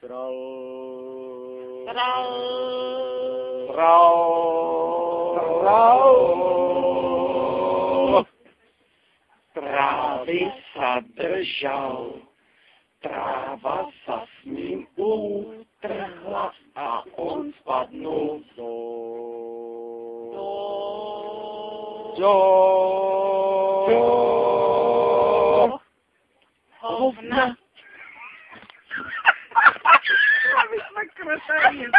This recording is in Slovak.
Trál. Trávy sa držal, tráva sa s ním utrhla a on spadnul do hovna.